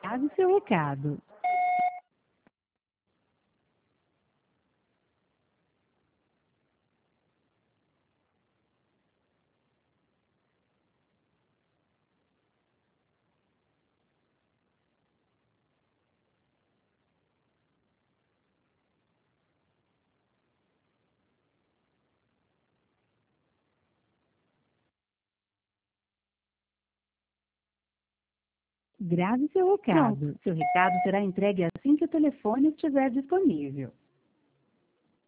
Grave seu recado. Grave seu recado. Seu recado será entregue assim que o telefone estiver disponível.